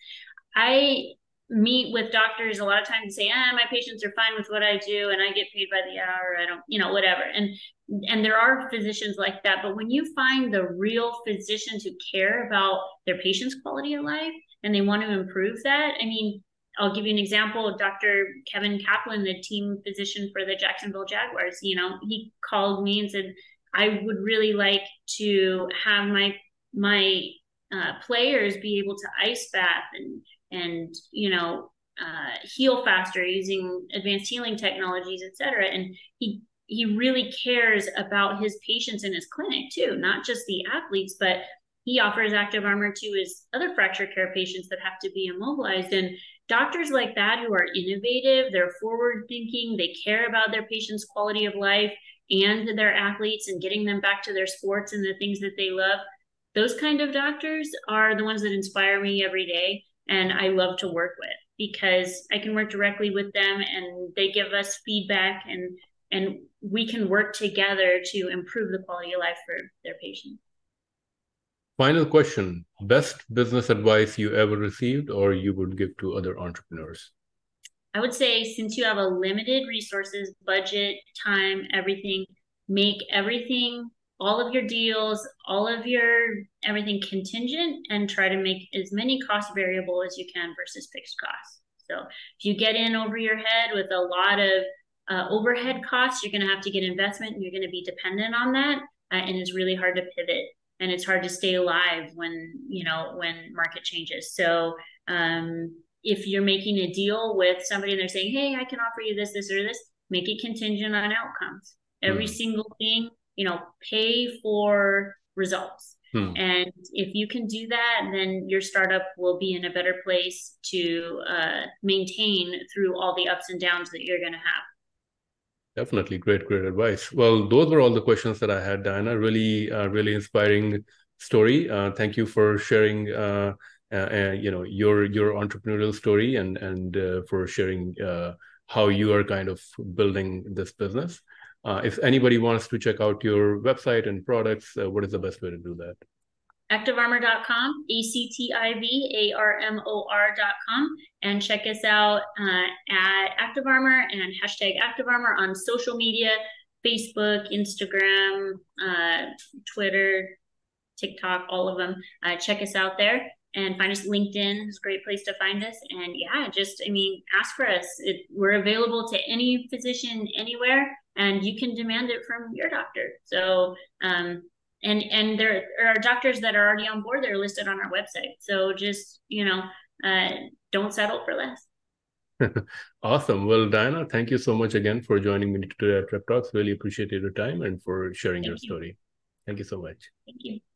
Speaker 2: I meet with doctors a lot of times and say, ah, my patients are fine with what I do and I get paid by the hour. I don't, you know, whatever. And and there are physicians like that. But when you find the real physicians who care about their patients' quality of life and they want to improve that, I mean, I'll give you an example of Doctor Kevin Kaplan, the team physician for the Jacksonville Jaguars. You know, he called me and said, I would really like to have my my uh, players be able to ice bath and and you know uh, heal faster using advanced healing technologies, et cetera. And he he really cares about his patients in his clinic too, not just the athletes, but he offers Active Armor to his other fracture care patients that have to be immobilized. And doctors like that who are innovative, they're forward thinking, they care about their patients' quality of life and their athletes and getting them back to their sports and the things that they love. Those kind of doctors are the ones that inspire me every day. And I love to work with because I can work directly with them and they give us feedback and and we can work together to improve the quality of life for their patients.
Speaker 1: Final question, best business advice you ever received or you would give to other entrepreneurs?
Speaker 2: I would say since you have a limited resources, budget, time, everything, make everything, all of your deals, all of your everything contingent and try to make as many costs variable as you can versus fixed costs. So if you get in over your head with a lot of uh, overhead costs, you're going to have to get investment and you're going to be dependent on that. Uh, and it's really hard to pivot and it's hard to stay alive when, you know, when market changes. So um, if you're making a deal with somebody and they're saying, hey, I can offer you this, this, or this, make it contingent on outcomes. Every mm. single thing, you know, pay for results. Hmm. And if you can do that, then your startup will be in a better place to uh, maintain through all the ups and downs that you're going to have.
Speaker 1: Definitely. Great, great advice. Well, those were all the questions that I had, Diana. Really, uh, really inspiring story. Uh, thank you for sharing, uh, uh, uh, you know, your your entrepreneurial story and, and uh, for sharing uh, how you are kind of building this business. Uh, if anybody wants to check out your website and products, uh, what is the best way to do that?
Speaker 2: active armor dot com, A C T I V A R M O R dot com, and check us out uh, at Active Armor and hashtag Active Armor on social media, Facebook, Instagram, uh, Twitter, TikTok, all of them. Uh, check us out there and find us. LinkedIn is a great place to find us. And yeah, just, I mean, ask for us. It, we're available to any physician anywhere, and you can demand it from your doctor. So, um, and and there are doctors that are already on board that are listed on our website. So just, you know, uh, don't settle for less.
Speaker 1: Awesome. Well, Diana, thank you so much again for joining me today at Rep Talks. Really appreciate your time and for sharing
Speaker 2: Thank
Speaker 1: your
Speaker 2: you.
Speaker 1: story. Thank you so much.
Speaker 2: Thank you.